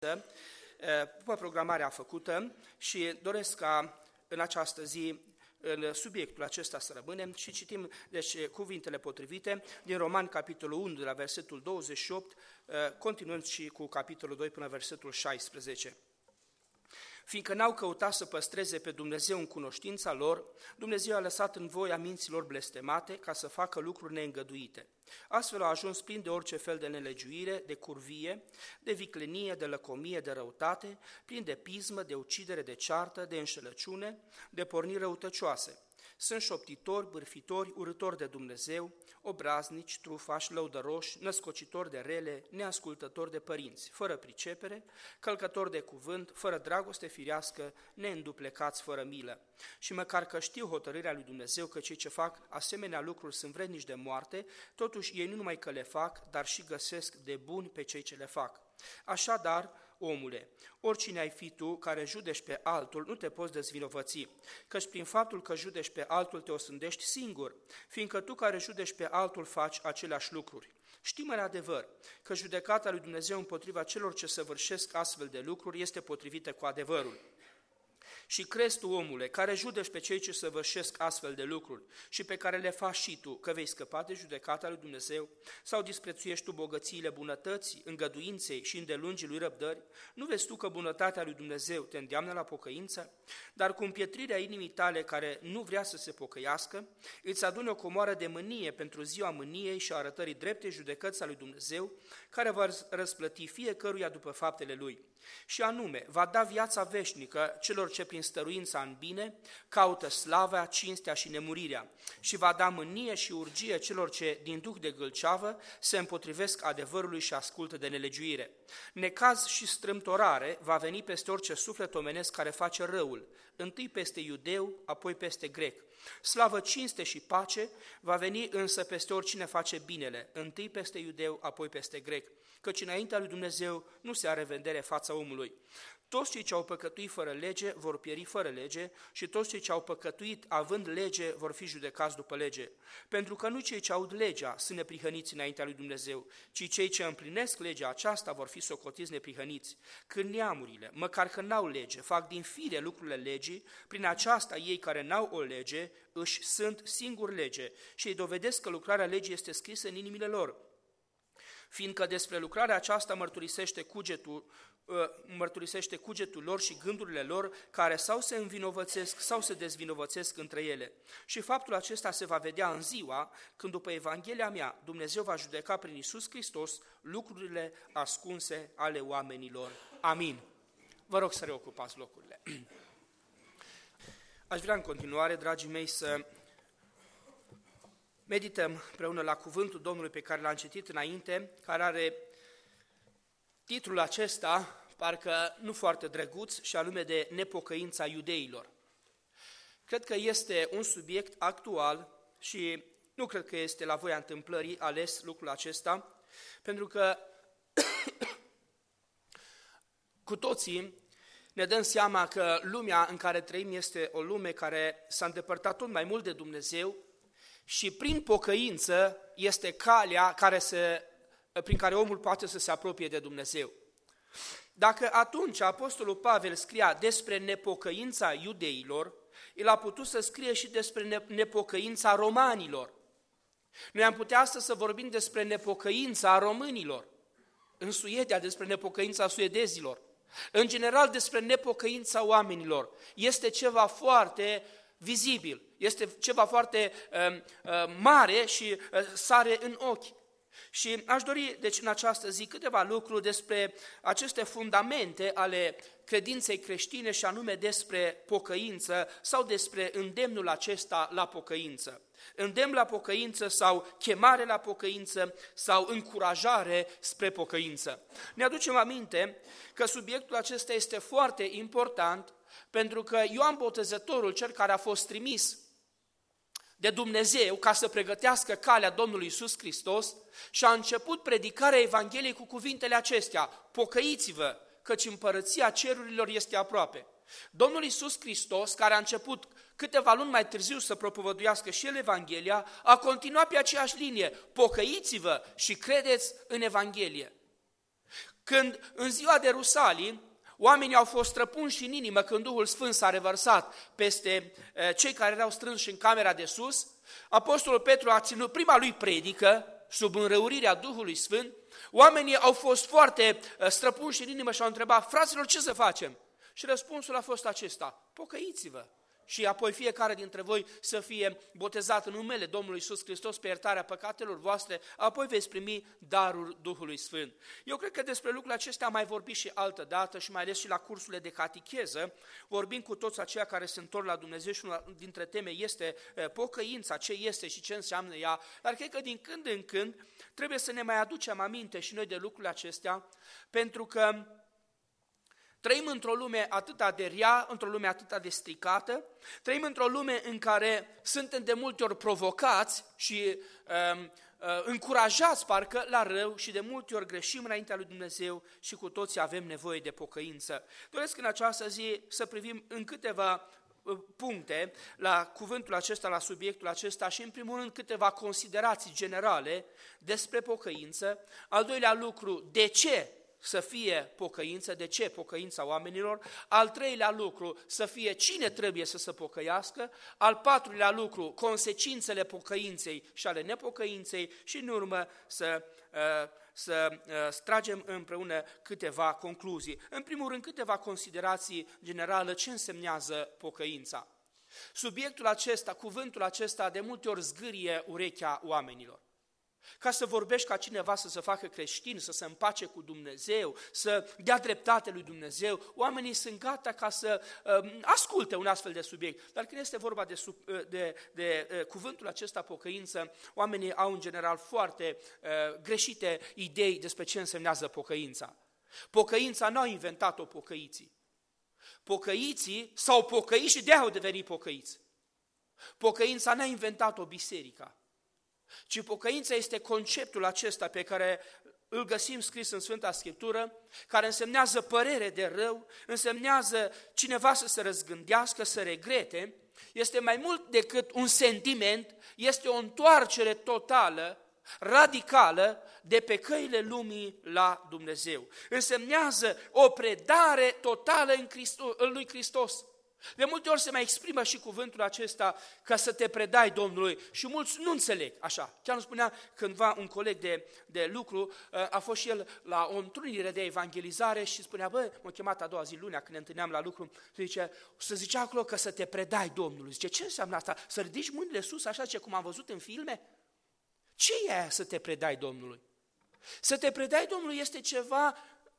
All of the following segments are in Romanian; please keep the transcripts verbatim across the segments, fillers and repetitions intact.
după programarea făcută și doresc ca în această zi, în subiectul acesta să rămânem și citim deci cuvintele potrivite din Romani, capitolul unu, de la versetul douăzeci și opt, continuând și cu capitolul doi până versetul șaisprezece. Fiindcă n-au căutat să păstreze pe Dumnezeu în cunoștința lor, Dumnezeu a lăsat în voia minților blestemate ca să facă lucruri neîngăduite. Astfel au ajuns plini de orice fel de nelegiuire, de curvie, de viclenie, de lăcomie, de răutate, plini de pismă, de ucidere, de ceartă, de înșelăciune, de porniri răutăcioase. Sunt șoptitori, bârfitori, urâtori de Dumnezeu, obraznici, trufași, lăudăroși, născocitori de rele, neascultători de părinți, fără pricepere, călcători de cuvânt, fără dragoste firească, neînduplecați, fără milă. Și măcar că știu hotărârea lui Dumnezeu că cei ce fac asemenea lucruri sunt vrednici de moarte, totuși ei nu numai că le fac, dar și găsesc de buni pe cei ce le fac. Așadar, omule, oricine ai fi tu care judești pe altul, nu te poți dezvinovăți, căci prin faptul că judești pe altul te osândești singur, fiindcă tu care judești pe altul faci aceleași lucruri. Știm în adevăr că judecata lui Dumnezeu împotriva celor ce săvârșesc astfel de lucruri este potrivită cu adevărul. Și crezi tu, omule, care judești pe cei ce săvârșesc astfel de lucruri și pe care le faci și tu, că vei scăpa de judecata lui Dumnezeu? Sau disprețuiești tu bogățiile bunătății, îngăduinței și îndelungii lui răbdări? Nu vezi tu că bunătatea lui Dumnezeu te îndeamnă la pocăință? Dar cu împietrirea inimii tale care nu vrea să se pocăiască, îți adune o comoară de mânie pentru ziua mâniei și a arătării drepte judecății a lui Dumnezeu, care va răsplăti fiecăruia după faptele lui. Și anume, va da viața veșnică celor ce prin stăruința în bine caută slava, cinstea și nemurirea și va da mânie și urgie celor ce din duh de gâlceavă se împotrivesc adevărului și ascultă de nelegiuire. Necaz și strâmtorare va veni peste orice suflet omenesc care face răul, întâi peste iudeu, apoi peste grec. Slavă, cinste și pace va veni însă peste oricine face binele, întâi peste iudeu, apoi peste grec, căci înaintea lui Dumnezeu nu se are vedere fața omului. Toți cei ce au păcătuit fără lege vor pieri fără lege și toți cei ce au păcătuit având lege vor fi judecați după lege. Pentru că nu cei ce aud legea sunt neprihăniți înaintea lui Dumnezeu, ci cei ce împlinesc legea aceasta vor fi socotiți neprihăniți. Când neamurile, măcar că n-au lege, fac din fire lucrurile legii, prin aceasta ei care n-au o lege își sunt singuri lege și îi dovedesc că lucrarea legii este scrisă în inimile lor. Fiindcă despre lucrarea aceasta mărturisește cugetul, mărturisește cugetul lor și gândurile lor, care sau se învinovățesc sau se dezvinovățesc între ele. Și faptul acesta se va vedea în ziua când după Evanghelia mea Dumnezeu va judeca prin Iisus Hristos lucrurile ascunse ale oamenilor. Amin. Vă rog să reocupați locurile. Aș vrea în continuare, dragii mei, să medităm împreună la cuvântul Domnului pe care l-am citit înainte, care are titlul acesta, parcă nu foarte drăguț, și anume de nepocăința iudeilor. Cred că este un subiect actual și nu cred că este la voia întâmplării ales lucrul acesta, pentru că cu toții ne dăm seama că lumea în care trăim este o lume care s-a îndepărtat tot mai mult de Dumnezeu și prin pocăință este calea care se, prin care omul poate să se apropie de Dumnezeu. Dacă atunci Apostolul Pavel scria despre nepocăința iudeilor, el a putut să scrie și despre nepocăința romanilor. Noi am putea astăzi să vorbim despre nepocăința românilor, în Suedia despre nepocăința suedezilor, în general despre nepocăința oamenilor. Este ceva foarte vizibil, este ceva foarte uh, uh, mare și uh, sare în ochi. Și aș dori, deci, în această zi câteva lucruri despre aceste fundamente ale credinței creștine și anume despre pocăință sau despre îndemnul acesta la pocăință. Îndemn la pocăință sau chemare la pocăință sau încurajare spre pocăință. Ne aducem aminte că subiectul acesta este foarte important pentru că Ioan Botezătorul, cel care a fost trimis de Dumnezeu ca să pregătească calea Domnului Iisus Hristos, și a început predicarea Evangheliei cu cuvintele acestea: pocăiți-vă, căci împărăția cerurilor este aproape. Domnul Iisus Hristos, care a început câteva luni mai târziu să propovăduiască și el Evanghelia, a continuat pe aceeași linie: pocăiți-vă și credeți în Evanghelie. când în ziua de Rusalii oamenii au fost străpunși în inimă când Duhul Sfânt s-a revărsat peste cei care erau strânși în camera de sus, Apostolul Petru a ținut prima lui predică sub înrăurirea Duhului Sfânt, oamenii au fost foarte străpunși în inimă și au întrebat: fraților, ce să facem? Și răspunsul a fost acesta: pocăiți-vă și apoi fiecare dintre voi să fie botezat în numele Domnului Iisus Hristos pe iertarea păcatelor voastre, apoi veți primi darul Duhului Sfânt. Eu cred că despre lucrurile acestea am mai vorbit și altă dată și mai ales și la cursurile de catecheză, vorbim cu toți aceia care se întorc la Dumnezeu și una dintre teme este pocăința, ce este și ce înseamnă ea, dar cred că din când în când trebuie să ne mai aducem aminte și noi de lucrurile acestea, pentru că trăim într-o lume atât de rea, într-o lume atât de stricată, trăim într-o lume în care suntem de multe ori provocați și uh, uh, încurajați parcă la rău și de multe ori greșim înaintea lui Dumnezeu și cu toții avem nevoie de pocăință. Doresc în această zi să privim în câteva puncte la cuvântul acesta, la subiectul acesta și în primul rând câteva considerații generale despre pocăință. Al doilea lucru, de ce să fie pocăință, de ce pocăința oamenilor, al treilea lucru, să fie cine trebuie să se pocăiască, al patrulea lucru, consecințele pocăinței și ale nepocăinței și în urmă să, să tragem împreună câteva concluzii. În primul rând, câteva considerații generale, ce însemnează pocăința. Subiectul acesta, cuvântul acesta, de multe ori zgârie urechea oamenilor. Ca să vorbești ca cineva să se facă creștin, să se împace cu Dumnezeu, să dea dreptate lui Dumnezeu, oamenii sunt gata ca să uh, asculte un astfel de subiect. Dar când este vorba de, de, de, de uh, cuvântul acesta pocăință, oamenii au în general foarte uh, greșite idei despre ce însemnează pocăința. Pocăința nu au inventat-o pocăiții. Pocăiții s-au pocăit și de-aia au devenit pocăiți. Pocăința n-a inventat-o biserica, ci pocăința este conceptul acesta pe care îl găsim scris în Sfânta Scriptură, care însemnează părere de rău, însemnează cineva să se răzgândească, să regrete, este mai mult decât un sentiment, este o întoarcere totală, radicală, de pe căile lumii la Dumnezeu. Însemnează o predare totală în, Hristos, în lui Hristos. De multe ori se mai exprimă și cuvântul acesta ca să te predai Domnului și mulți nu înțeleg așa. Chiar îmi spunea cândva un coleg de, de lucru, a fost și el la o întrunire de evangelizare și spunea: bă, m-a chemat a doua zi, lunea, când ne întâlneam la lucru, zice, să zicea acolo că să te predai Domnului. Zice, ce înseamnă asta? Să ridici mâinile sus așa, ce cum am văzut în filme? Ce e aia să te predai Domnului? Să te predai Domnului este ceva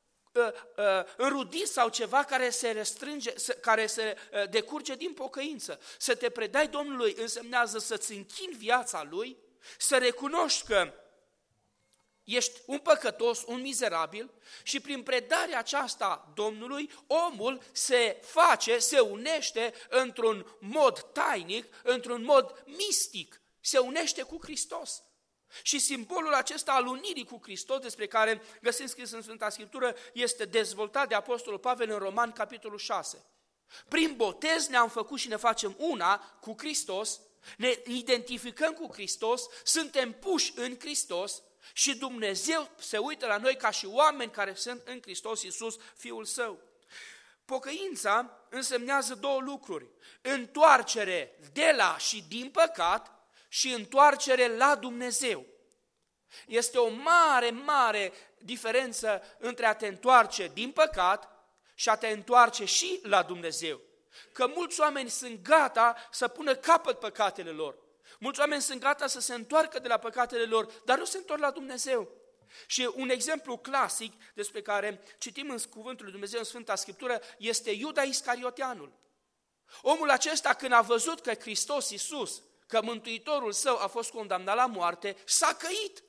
înrudit sau ceva care se restrânge, care se decurge din pocăință. Să te predai Domnului însemnează să-ți închini viața Lui, să recunoști că ești un păcătos, un mizerabil și prin predarea aceasta Domnului, omul se face, se unește într-un mod tainic, într-un mod mistic, se unește cu Hristos. Și simbolul acesta al unirii cu Hristos, despre care găsim scris în Sfânta Scriptură, este dezvoltat de Apostolul Pavel în Romani, capitolul șase. Prin botez ne-am făcut și ne facem una cu Hristos, ne identificăm cu Hristos, suntem puși în Hristos și Dumnezeu se uită la noi ca și oameni care sunt în Hristos Iisus, Fiul Său. Pocăința însemnează două lucruri: întoarcere de la și din păcat și întoarcere la Dumnezeu. Este o mare, mare diferență între a te întoarce din păcat și a te întoarce și la Dumnezeu. Că mulți oameni sunt gata să pună capăt păcatele lor. Mulți oameni sunt gata să se întoarcă de la păcatele lor, dar nu se întorc la Dumnezeu. Și un exemplu clasic despre care citim în cuvântul lui Dumnezeu în Sfânta Scriptură este Iuda Iscarioteanul. Omul acesta, când a văzut că Hristos Iisus, că Mântuitorul său a fost condamnat la moarte, s-a căit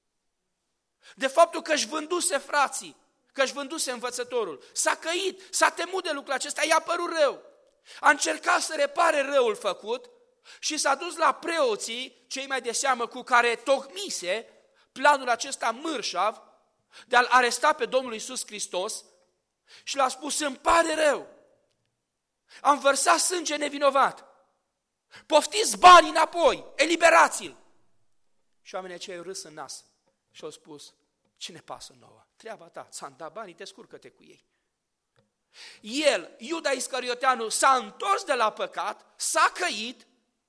de faptul că își vânduse frații, că își vânduse învățătorul. S-a căit, s-a temut de lucrul acesta, i-a părut rău. A încercat să repare răul făcut și s-a dus la preoții, cei mai de seamă cu care tocmise planul acesta mârșav de a-L aresta pe Domnul Iisus Hristos și l-a spus: îmi pare rău, am vărsat sânge nevinovat, poftiți banii înapoi, eliberați-l. Și oamenii aceia au râs în nas și au spus: Ce ne pasă nouă? Treaba ta, ți-am dat banii, descurcă-te cu ei. El, Iuda Iscarioteanu, s-a întors de la păcat, s-a căit,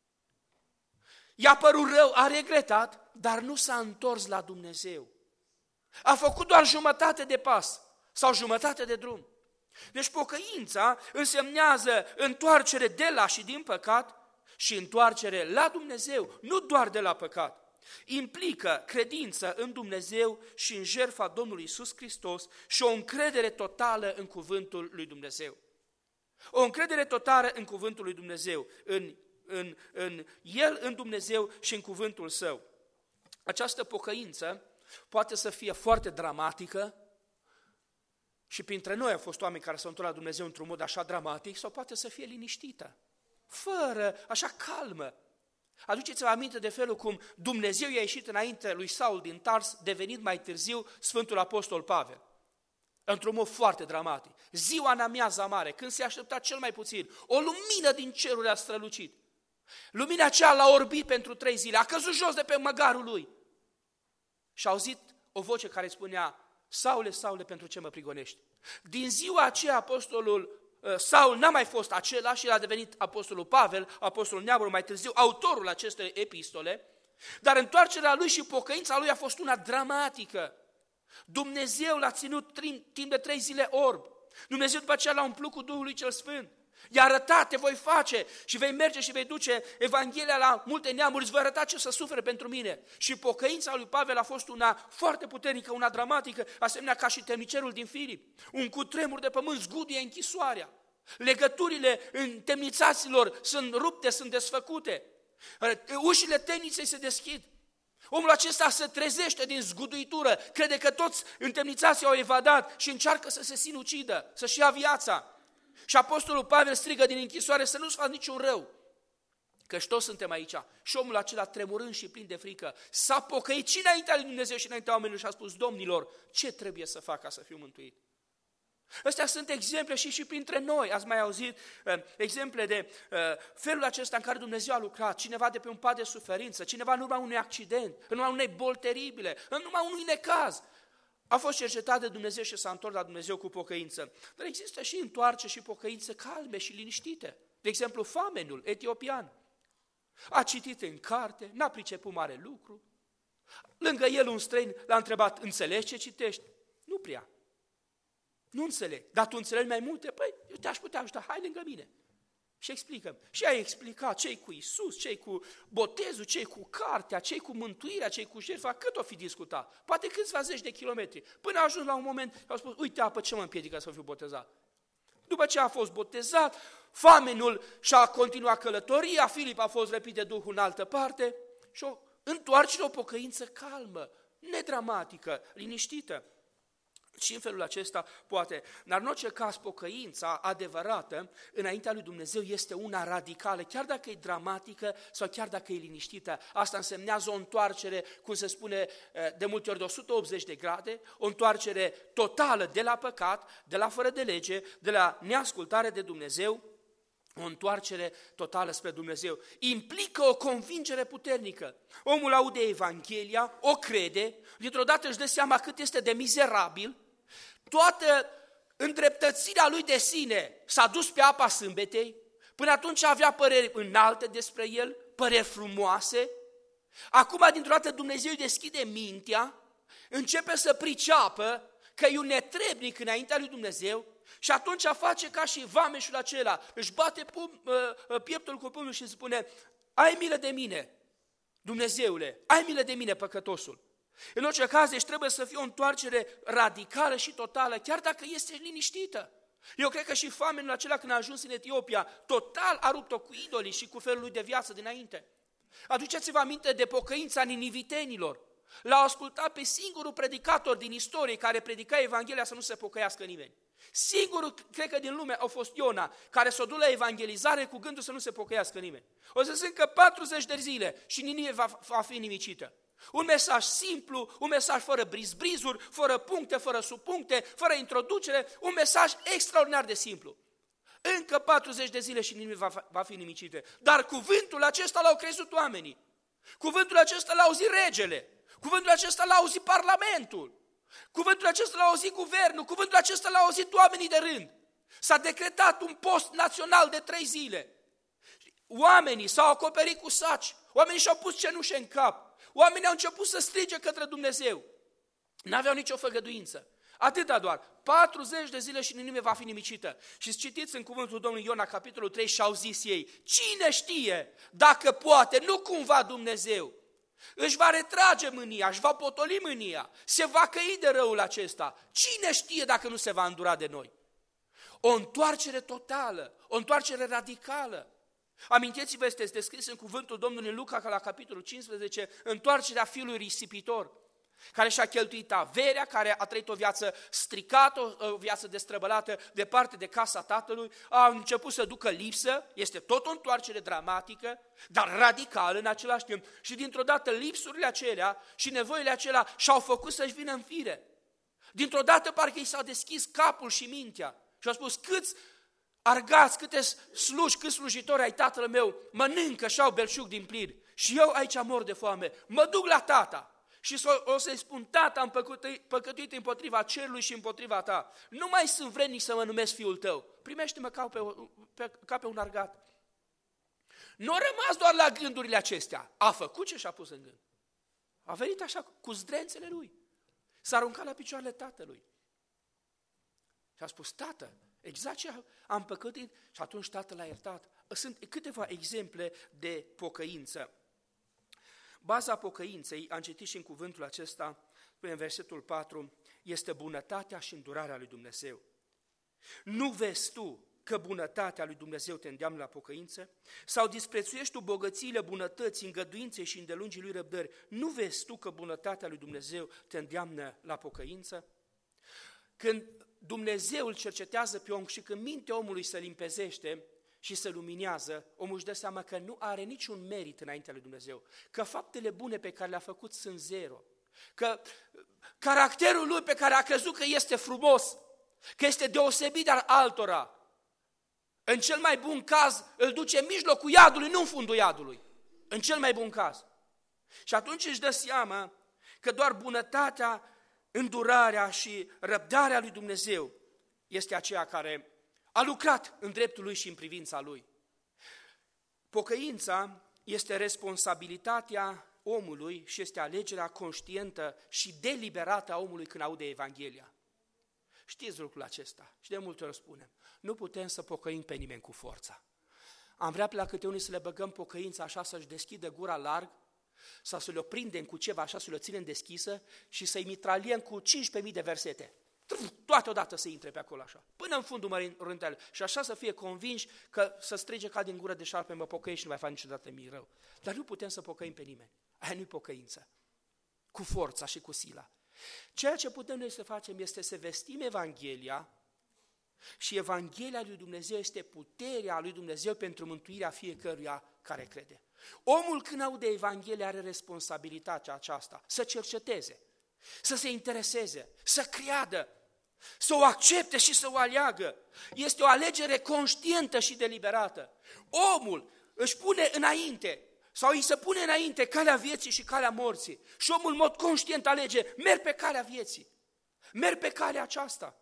i-a părut rău, a regretat, dar nu s-a întors la Dumnezeu. A făcut doar jumătate de pas sau jumătate de drum. Deci pocăința însemnează întoarcere de la și din păcat și întoarcere la Dumnezeu, nu doar de la păcat. Implică credință în Dumnezeu și în jertfa Domnului Iisus Hristos și o încredere totală în cuvântul lui Dumnezeu. O încredere totală în cuvântul lui Dumnezeu, în, în, în El, în Dumnezeu și în cuvântul Său. Această pocăință poate să fie foarte dramatică și printre noi au fost oameni care s-au întors la Dumnezeu într-un mod așa dramatic, sau poate să fie liniștită, fără, așa calmă. Aduceți-vă aminte de felul cum Dumnezeu i-a ieșit înainte lui Saul din Tars, devenit mai târziu Sfântul Apostol Pavel. Într-un mod foarte dramatic. Ziua în amiaza mare, când se aștepta cel mai puțin, o lumină din cerul a strălucit. Lumina aceea l-a orbit pentru trei zile, a căzut jos de pe măgarul lui. Și a auzit o voce care spunea: Saule, Saule, pentru ce mă prigonești? Din ziua aceea apostolul Saul n-a mai fost acela și el a devenit apostolul Pavel, apostolul neamului mai târziu, autorul acestei epistole, dar întoarcerea lui și pocăința lui a fost una dramatică. Dumnezeu l-a ținut timp de trei zile orb. Dumnezeu după aceea l-a umplut cu Duhul lui cel Sfânt. I-a arătat, te voi face și vei merge și vei duce Evanghelia la multe neamuri, îți voi arăta ce să sufere pentru mine. Și pocăința lui Pavel a fost una foarte puternică, una dramatică, asemenea ca și temnicerul din Filip. Un cutremur de pământ zguduie închisoarea. Legăturile în temnițaților sunt rupte, sunt desfăcute. Ușile temniței se deschid. Omul acesta se trezește din zguduitură, crede că toți întemnițații au evadat și încearcă să se sinucidă, să-și ia viața. Și apostolul Pavel strigă din închisoare să nu-ți faci niciun rău, căci toți suntem aici. Și omul acela, tremurând și plin de frică, s-a pocăit și înaintea lui Dumnezeu și înaintea oamenilor și a spus: Domnilor, ce trebuie să fac ca să fiu mântuit? Astea sunt exemple și și printre noi. Ați mai auzit uh, exemple de uh, felul acesta în care Dumnezeu a lucrat. Cineva de pe un pat de suferință, cineva în urma unui accident, în urma unei boli teribile, în urma unui necaz. A fost cercetat de Dumnezeu și s-a întors la Dumnezeu cu pocăință. Dar există și întoarce și pocăințe calme și liniștite. De exemplu, famenul etiopian. A citit în carte, n-a priceput mare lucru. Lângă el un străin l-a întrebat: înțelegi ce citești? Nu prea. Nu înțeleg. Dar tu înțelegi mai multe? Păi, eu te-aș putea ajuta, hai lângă mine. Și explicăm. Și ai explicat ce-i cu Iisus, ce-i cu botezul, ce-i cu cartea, ce-i cu mântuirea, ce-i cu jertfa, cât o fi discutat. Poate câțiva zeci de kilometri. Până a ajuns la un moment, au spus: uite, apă, ce mă împiedică să fiu botezat? După ce a fost botezat, famenul și-a continuat călătoria, Filip a fost răpit de Duhul în altă parte și o întoarce o pocăință calmă, nedramatică, liniștită. Și în felul acesta poate, dar în orice caz pocăința adevărată înaintea lui Dumnezeu este una radicală, chiar dacă e dramatică sau chiar dacă e liniștită. Asta însemnează o întoarcere, cum se spune de multe ori, de o sută optzeci de grade, o întoarcere totală de la păcat, de la fără de lege, de la neascultare de Dumnezeu, o întoarcere totală spre Dumnezeu. Implică o convingere puternică. Omul aude Evanghelia, o crede, dintr-o dată își dă seama cât este de mizerabil, toată îndreptățirea lui de sine s-a dus pe apa sâmbetei, până atunci avea păreri înalte despre el, păreri frumoase. Acum, dintr-o dată, Dumnezeu îi deschide mintea, începe să priceapă că e un netrebnic înaintea lui Dumnezeu și atunci face ca și vameșul acela, își bate pum, pieptul cu pumnul și spune: ai milă de mine, Dumnezeule, ai milă de mine, păcătosul. În orice caz, deci trebuie să fie o întoarcere radicală și totală, chiar dacă este liniștită. Eu cred că și famenul acela, când a ajuns în Etiopia, total a rupt-o cu idolii și cu felul lui de viață dinainte. Aduceți-vă aminte de pocăința ninivitenilor. L-au ascultat pe singurul predicator din istorie care predica Evanghelia să nu se pocăiască nimeni. Singurul, cred că din lume, a fost Iona, care s-a dus la evangelizare cu gândul să nu se pocăiască nimeni. O să se încă patruzeci de zile și Ninive va, va fi nimicită. Un mesaj simplu, un mesaj fără brizbrizuri, fără puncte, fără subpuncte, fără introducere, un mesaj extraordinar de simplu. Încă patruzeci de zile și Ninive va, va fi nimicită. Dar cuvântul acesta l-au crezut oamenii. Cuvântul acesta l-a auzit regele. Cuvântul acesta l-a auzit parlamentul. Cuvântul acesta l-a auzit guvernul, cuvântul acesta l-a auzit oamenii de rând. S-a decretat un post național de trei zile. Oamenii s-au acoperit cu saci, oamenii și-au pus cenușe în cap, oamenii au început să strige către Dumnezeu. N-aveau nicio făgăduință. Atâta doar, patruzeci de zile și Ninive va fi nimicită. Și citiți în cuvântul Domnului Iona, capitolul trei, și au zis ei, cine știe dacă poate, nu cumva Dumnezeu, își va retrage mânia, își va potoli mânia, se va căi de răul acesta. Cine știe dacă nu se va îndura de noi? O întoarcere totală, o întoarcere radicală. Amintiți-vă, este descris în cuvântul Domnului Luca, la capitolul cincisprezece, întoarcerea fiului risipitor, care și-a cheltuit averea, care a trăit o viață stricată, o viață destrăbălată departe de casa tatălui, a început să ducă lipsă, este tot o întoarcere dramatică, dar radicală în același timp. Și dintr-o dată lipsurile acelea și nevoile acelea și-au făcut să-și vină în fire. Dintr-o dată parcă i s-a deschis capul și mintea și au spus, câți argați, câte sluși, câți slujitori ai tatăl meu, mănâncă și au belșug din plin și eu aici mor de foame, mă duc la tata. Și o să-i spun, tata, am păcătuit, păcătuit împotriva cerului și împotriva ta. Nu mai sunt vrednic să mă numesc fiul tău. Primește-mă ca pe, pe, ca pe un argat. Nu a rămas doar la gândurile acestea. A făcut ce și-a pus în gând. A venit așa cu zdrențele lui. S-a aruncat la picioarele tatălui. Și a spus, tată, exact ce am păcătuit. Și atunci tatăl l-a iertat. Sunt câteva exemple de pocăință. Baza pocăinței, am citit și în cuvântul acesta, în versetul patru, este bunătatea și îndurarea lui Dumnezeu. Nu vezi tu că bunătatea lui Dumnezeu te îndeamnă la pocăință? Sau disprețuiești tu bogățiile bunătății, îngăduinței și îndelungii lui răbdări? Nu vezi tu că bunătatea lui Dumnezeu te îndeamnă la pocăință? Când Dumnezeu îl cercetează pe om și când mintea omului se limpezește și se luminează, omul își dă seama că nu are niciun merit înaintea lui Dumnezeu, că faptele bune pe care le-a făcut sunt zero, că caracterul lui pe care a crezut că este frumos, că este deosebit de altora, în cel mai bun caz îl duce în mijlocul iadului, nu în fundul iadului, în cel mai bun caz. Și atunci își dă seama că doar bunătatea, îndurarea și răbdarea lui Dumnezeu este aceea care a lucrat în dreptul lui și în privința lui. Pocăința este responsabilitatea omului și este alegerea conștientă și deliberată a omului când aude Evanghelia. Știți lucrul acesta și de multe ori spunem, nu putem să pocăim pe nimeni cu forța. Am vrea pe la câte unii să le băgăm pocăința așa să-și deschidă gura larg sau să le prindem cu ceva așa să le ținem deschisă și să-i mitraliem cu cincisprezece mii de versete. Toate odată să intre pe acolo așa, până în fundul rântele și așa să fie convinși că să strige ca din gură de șarpe, mă pocăiești și nu mai fac niciodată mie rău. Dar nu putem să pocăim pe nimeni. Aia nu-i pocăință. Cu forța și cu sila. Ceea ce putem noi să facem este să vestim Evanghelia și Evanghelia lui Dumnezeu este puterea lui Dumnezeu pentru mântuirea fiecăruia care crede. Omul când aude Evanghelia are responsabilitatea aceasta, să cerceteze, să se intereseze, să creadă, să o accepte și să o aleagă. Este o alegere conștientă și deliberată. Omul își pune înainte sau îi se pune înainte calea vieții și calea morții și omul în mod conștient alege, merg pe calea vieții, merg pe calea aceasta.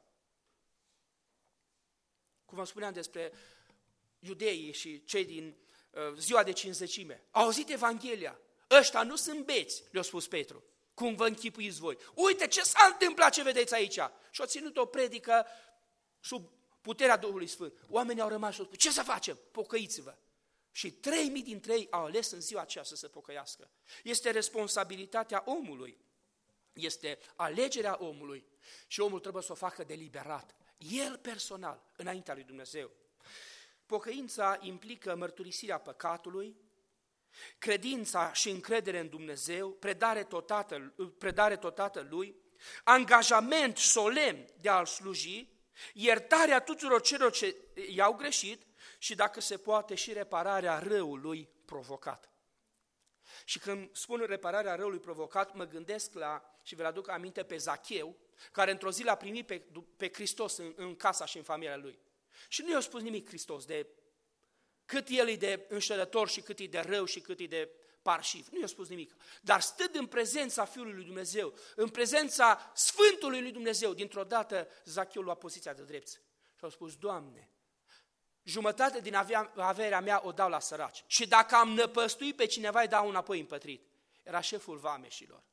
Cum vă spuneam despre iudeii și cei din uh, ziua de Cincizecime, au auzit Evanghelia, ăștia nu sunt beți, le-a spus Petru. Cum vă închipuiți voi? Uite ce s-a întâmplat, ce vedeți aici. Și au ținut o predică sub puterea Duhului Sfânt. Oamenii au rămas și au spus, ce să facem? Pocăiți-vă. Și trei mii dintre ei au ales în ziua aceea să se pocăiască. Este responsabilitatea omului. Este alegerea omului și omul trebuie să o facă deliberat. El personal, înaintea lui Dumnezeu. Pocăința implică mărturisirea păcatului, credința și încredere în Dumnezeu, predare totată, predare totată Lui, angajament solemn de a-L sluji, iertarea tuturor celor ce i-au greșit și, dacă se poate, și repararea răului provocat. Și când spun repararea răului provocat, mă gândesc la, și vă aduc aminte, pe Zacheu, care într-o zi l-a primit pe, pe Hristos în, în casa și în familia lui. Și nu i-a spus nimic Hristos de cât el e de înșelător și cât e de rău și cât e de parșiv, nu i-a spus nimic. Dar stând în prezența Fiului lui Dumnezeu, în prezența Sfântului lui Dumnezeu, dintr-o dată Zacheu lua poziția de drept. Și a spus, Doamne, jumătate din averea mea o dau la săraci și dacă am năpăstuit pe cineva îi dau înapoi împătrit. Era șeful vameșilor.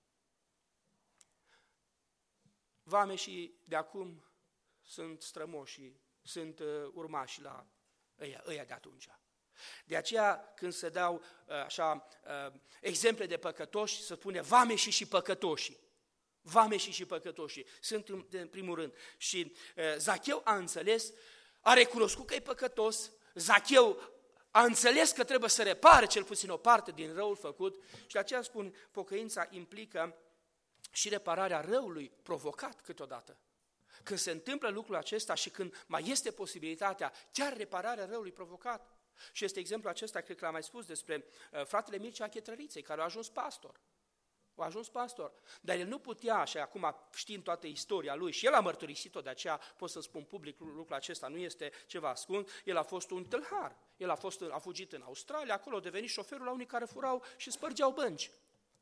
Vameșii de acum sunt strămoși, sunt uh, urmași la ăia, ăia de atunci. De aceea când se dau uh, așa uh, exemple de păcătoși, se spune vameșii și păcătoșii. Vameșii și păcătoșii sunt în, în primul rând. Și uh, Zacheu a înțeles, a recunoscut că e păcătos, Zacheu a înțeles că trebuie să repare cel puțin o parte din răul făcut și de aceea spun, pocăința implică și repararea răului provocat câteodată. Când se întâmplă lucrul acesta și când mai este posibilitatea, chiar repararea răului provocat. Și este exemplul acesta, cred că l-am mai spus, despre uh, fratele Mircea Chetrăriței, care a ajuns pastor. A ajuns pastor, dar el nu putea, și acum știm toată istoria lui și el a mărturisit-o, de aceea pot să spun public lucrul acesta, nu este ceva ascuns, el a fost un tâlhar, el a, fost, a fugit în Australia, acolo a devenit șoferul la unii care furau și spărgeau bănci.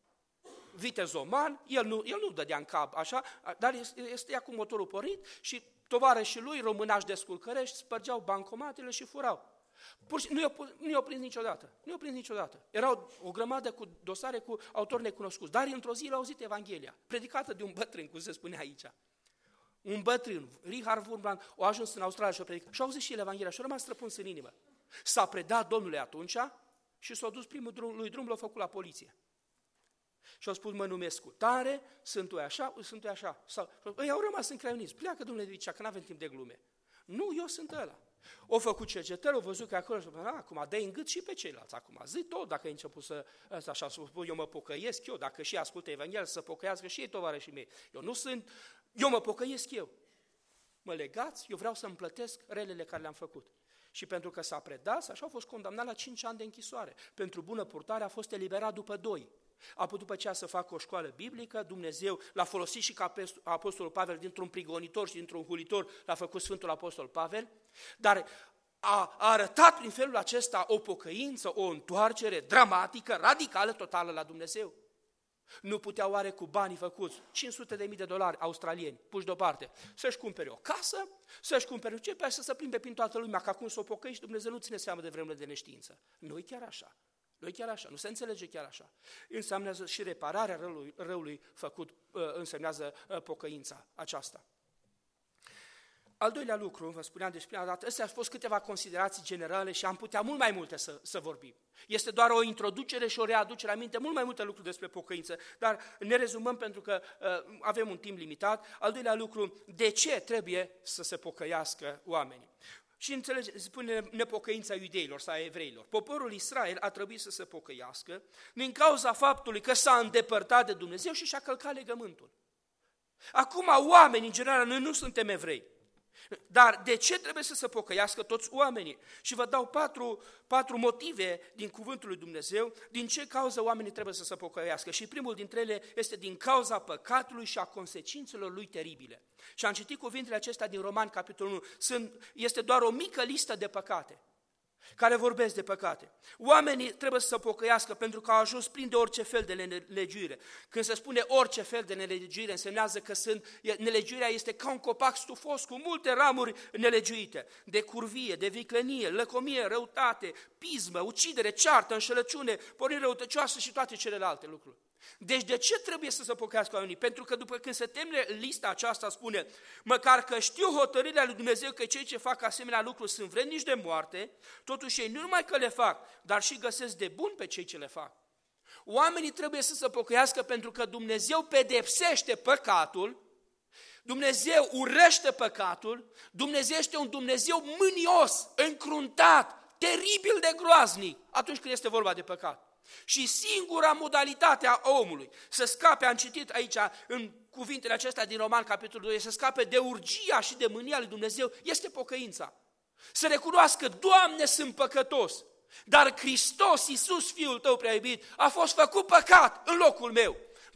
Vitezoman, el nu, el nu dădea în cap așa, dar este cu motorul pornit și tovarășii lui, românași desculcărești, spărgeau bancomatele și furau. Pur și, nu i-au nu i-au prins niciodată, nu i-au prins niciodată. Era o, o grămadă cu dosare cu autori necunoscuți, dar într-o zi l-a auzit Evanghelia, predicată de un bătrân, cum se spune aici. Un bătrân, Richard Wurmbrand, a ajuns în Australia și a predicat și a auzit și el Evanghelia și a rămas străpuns în inimă. S-a predat Domnului atunci și s-a dus primul drum, lui drum, l-a făcut la poliție. Și au spus, mă numesc cu tare, sunt eu așa, sunt eu așa. Sau, ei au rămas încraioniți, pleacă domnule Vicea, că n-avem timp de glume. Nu, eu sunt ăla. Au făcut cercetări, au văzut că acolo, și acum dă în gât și pe ceilalți, acum zi tot, dacă ai început să, așa, așa, să spun, eu mă pocăiesc eu, dacă și ascultă Evanghelia, să pocăiască și ei tovarășii mei. Eu nu sunt, eu mă pocăiesc eu. Mă legați, eu vreau să-mi plătesc relele care le-am făcut. Și pentru că s-a predat, așa a fost condamnat la cinci ani de închisoare. Pentru bună purtare a fost eliberat după doi. Apoi după aceea să facă o școală biblică, Dumnezeu l-a folosit și ca Apostolul Pavel dintr-un prigonitor și dintr-un hulitor, l-a făcut Sfântul Apostol Pavel, dar a, a arătat prin felul acesta o pocăință, o întoarcere dramatică, radicală, totală la Dumnezeu. Nu putea oare cu banii făcuți, cinci sute de mii de dolari australieni, puși deoparte, să-și cumpere o casă, să-și cumpere ce pe să se plimbe prin toată lumea, că acum s-o pocăiești, Dumnezeu nu ține seama de vremurile de neștiință. Nu-i chiar așa. Nu e chiar așa, nu se înțelege chiar așa. Înseamnă și repararea răului, răului făcut, însemnează pocăința aceasta. Al doilea lucru, vă spuneam deci prima dată, astea au fost câteva considerații generale și am putea mult mai multe să, să vorbim. Este doar o introducere și o readucere aminte, mult mai multe lucruri despre pocăință, dar ne rezumăm pentru că uh, avem un timp limitat. Al doilea lucru, de ce trebuie să se pocăiască oamenii? Și înțelege, spune nepocăința iudeilor sau a evreilor. Poporul Israel a trebuit să se pocăiască din cauza faptului că s-a îndepărtat de Dumnezeu și și-a călcat legământul. Acum oamenii, în general, noi nu suntem evrei. Dar de ce trebuie să se pocăiască toți oamenii? Și vă dau patru, patru motive din cuvântul lui Dumnezeu, din ce cauză oamenii trebuie să se pocăiască. Și primul dintre ele este din cauza păcatului și a consecințelor lui teribile. Și am citit cuvintele acestea din Romani, capitolul unu. Sunt, este doar o mică listă de păcate care vorbesc de păcate. Oamenii trebuie să se pocăiască pentru că au ajuns plini de orice fel de nelegiuire. Când se spune orice fel de nelegiuire, însemnează că sunt, nelegiuirea este ca un copac stufos cu multe ramuri nelegiuite, de curvie, de viclenie, lăcomie, răutate, pismă, ucidere, ceartă, înșelăciune, pornire răutăcioasă și toate celelalte lucruri. Deci de ce trebuie să se pocăiască oamenii? Pentru că după când se termine lista aceasta spune, măcar că știu hotărârea lui Dumnezeu că cei ce fac asemenea lucruri sunt vrednici de moarte, totuși ei nu numai că le fac, dar și găsesc de bun pe cei ce le fac. Oamenii trebuie să se pocăiască pentru că Dumnezeu pedepsește păcatul, Dumnezeu urăște păcatul, Dumnezeu este un Dumnezeu mânios, încruntat, teribil de groaznic atunci când este vorba de păcat. Și singura modalitate a omului să scape, am citit aici în cuvintele acestea din Roman, capitolul doi, să scape de urgia și de mânia lui Dumnezeu, este pocăința. Să recunoască, Doamne, sunt păcătos, dar Hristos, Iisus, Fiul Tău prea iubit, a fost făcut păcat în locul meu.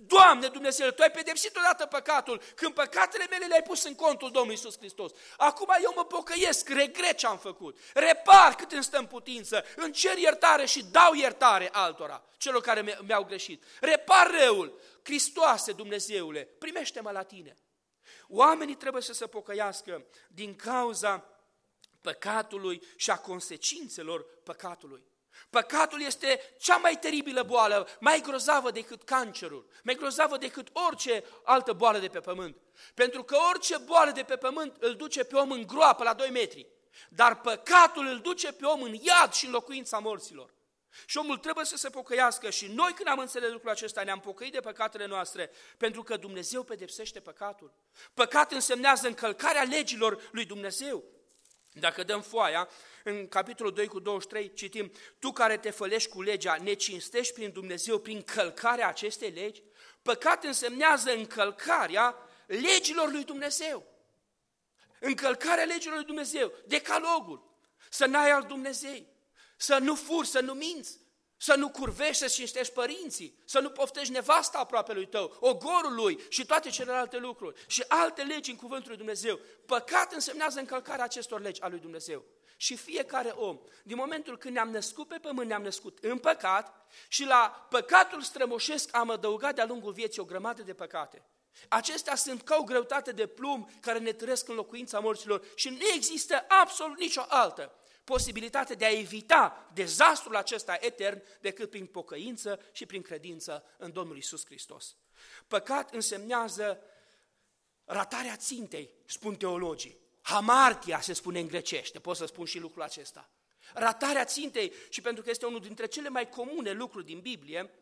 Doamne Dumnezeu, Tu ai pedepsit odată păcatul, când păcatele mele le-ai pus în contul Domnului Iisus Hristos. Acum eu mă pocăiesc, regret ce am făcut, repar cât îmi stă în putință, îmi cer iertare și dau iertare altora, celor care mi-au greșit. Repar răul, Hristoase Dumnezeule, primește-mă la Tine. Oamenii trebuie să se pocăiască din cauza păcatului și a consecințelor păcatului. Păcatul este cea mai teribilă boală, mai grozavă decât cancerul, mai grozavă decât orice altă boală de pe pământ. Pentru că orice boală de pe pământ îl duce pe om în groapă la doi metri, dar păcatul îl duce pe om în iad și în locuința morților. Și omul trebuie să se pocăiască și noi când am înțeles lucrul acesta ne-am pocăit de păcatele noastre, pentru că Dumnezeu pedepsește păcatul. Păcat însemnează încălcarea legilor lui Dumnezeu. Dacă dăm foaia, în capitolul doi cu douăzeci și trei citim: tu care te fălești cu legea, ne cinstești prin Dumnezeu prin călcarea acestei legi? Păcat însemnează încălcarea legilor lui Dumnezeu. Încălcarea legilor lui Dumnezeu, decalogul, să n-ai alt Dumnezeu, să nu furi, să nu minți, să nu curvești, să cinstești părinții, să nu poftești nevasta aproapelui tău, ogorul lui și toate celelalte lucruri și alte legi în cuvântul lui Dumnezeu. Păcat însemnează încălcarea acestor legi a lui Dumnezeu. Și fiecare om, din momentul când ne-am născut pe pământ, ne-am născut în păcat și la păcatul strămoșesc am adăugat de-a lungul vieții o grămadă de păcate. Acestea sunt ca o greutate de plumb care ne târăsc în locuința morților și nu există absolut nicio altă posibilitate de a evita dezastrul acesta etern decât prin pocăință și prin credință în Domnul Iisus Hristos. Păcat însemnează ratarea țintei, spun teologii. Hamartia se spune în grecește, pot să spun și lucrul acesta. Ratarea țintei, și pentru că este unul dintre cele mai comune lucruri din Biblie,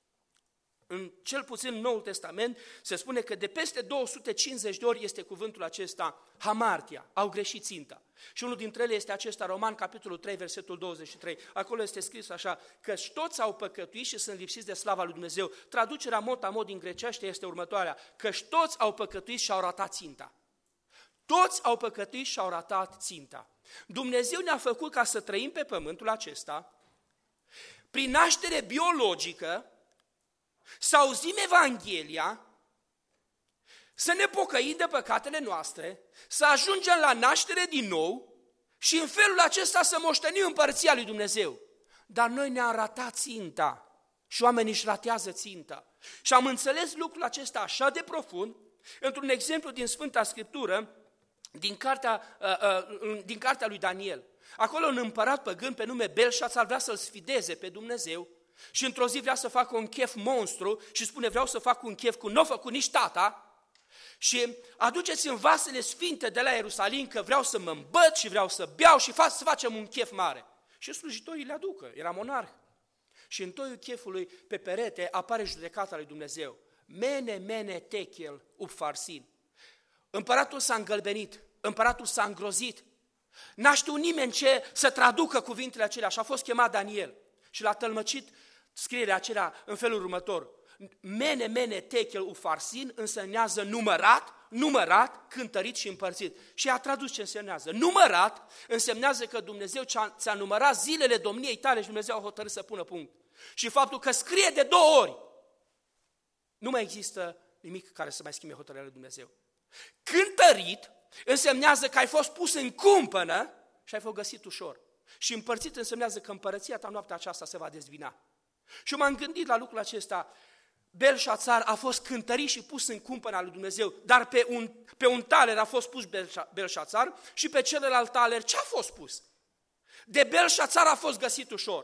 în cel puțin în Noul Testament, se spune că de peste două sute cincizeci de ori este cuvântul acesta, hamartia, au greșit ținta. Și unul dintre ele este acesta, Roman, capitolul trei, versetul douăzeci și trei. Acolo este scris așa, că toți au păcătuit și sunt lipsiți de slava lui Dumnezeu. Traducerea mot-a-mot din grecește este următoarea, că toți au păcătuit și au ratat ținta. Toți au păcătuit și au ratat ținta. Dumnezeu ne-a făcut ca să trăim pe pământul acesta, prin naștere biologică, să auzim Evanghelia, să ne pocăim de păcatele noastre, să ajungem la naștere din nou și în felul acesta să moștenim împărăția lui Dumnezeu. Dar noi ne-am ratat ținta și oamenii își ratează ținta. Și am înțeles lucrul acesta așa de profund, într-un exemplu din Sfânta Scriptură, din cartea, uh, uh, din cartea lui Daniel. Acolo un împărat păgân pe nume Belșațar vrea să-l sfideze pe Dumnezeu și într-o zi vrea să facă un chef monstru și spune vreau să fac un chef cum nu a făcut nici tata și aduceți în vasele sfinte de la Ierusalim că vreau să mă îmbăt și vreau să beau și fac, să facem un chef mare. Și slujitorii le aducă, era monarh. Și în toiul chefului pe perete apare judecata lui Dumnezeu. Mene, mene, techel, upfarsin. Împăratul s-a îngălbenit, împăratul s-a îngrozit. N-a știut nimeni ce să traducă cuvintele acelea și a fost chemat Daniel. Și l-a tălmăcit scrierea acelea în felul următor. Mene, mene, techel, ufarsin însemnează numărat, numărat, cântărit și împărțit. Și a tradus ce însemnează. Numărat însemnează că Dumnezeu ți-a numărat zilele domniei tale și Dumnezeu a hotărât să pună punct. Și faptul că scrie de două ori, nu mai există nimic care să mai schimbe hotărârea lui Dumnezeu. Cântărit însemnează că ai fost pus în cumpănă și ai fost găsit ușor. Și împărțit însemnează că împărăția ta noaptea aceasta se va dezbina. Și m-am gândit la lucrul acesta. Belșațar a fost cântărit și pus în cumpăna lui Dumnezeu, dar pe un, pe un taler a fost pus Belșațar și pe celălalt taler ce a fost pus? De Belșațar a fost găsit ușor.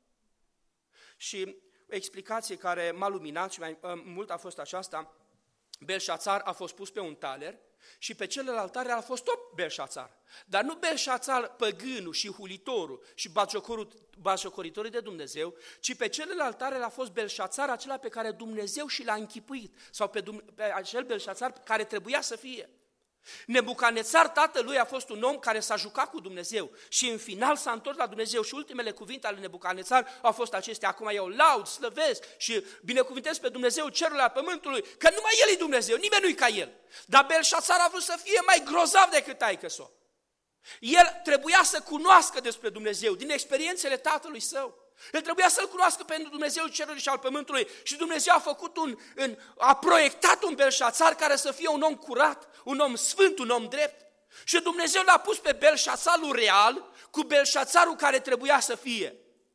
Și o explicație care m-a luminat și mai mult a fost aceasta, Belșațar a fost pus pe un taler și pe celălalt taler a fost tot Belșațar. Dar nu Belșațar păgânul și hulitorul și batjocoritorul de Dumnezeu, ci pe celălalt taler a fost Belșațar acela pe care Dumnezeu și l-a închipuit, sau pe, pe acel Belșațar care trebuia să fie. Nebucanețar, tatălui, a fost un om care s-a jucat cu Dumnezeu și în final s-a întors la Dumnezeu și ultimele cuvinte ale Nebucanețar au fost acestea: acum eu laud, slăvesc și binecuvântez pe Dumnezeu cerul al pământului, că numai El e Dumnezeu, nimeni nu-i ca El. Dar Belșațar a vrut să fie mai grozav decât taică-s-o. El trebuia să cunoască despre Dumnezeu din experiențele tatălui său. El trebuia să-L cunoască pentru Dumnezeul cerului și al pământului și Dumnezeu a făcut un, în, a proiectat un Belșațar care să fie un om curat, un om sfânt, un om drept. Și Dumnezeu l-a pus pe Belșațarul real cu Belșațarul care trebuia să fie.